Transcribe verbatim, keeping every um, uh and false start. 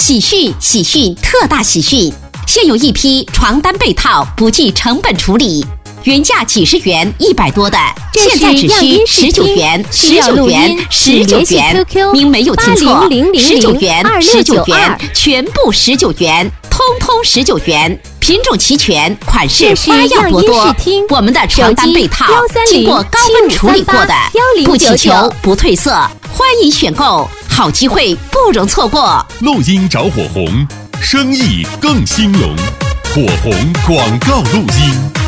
喜讯喜讯特大喜讯！现有一批床单被套不计成本处理，原价几十元一百多的，现在只需十九元、十九元、十九元。您没有听错，十九元、十九元，全部十九元，通通十九元。品种齐全，款式花样多多。我们的床单被套经过高温处理过的，不起球不褪色，欢迎选购，好机会不容错过。 录音找火红，生意更兴隆，火红广告录音。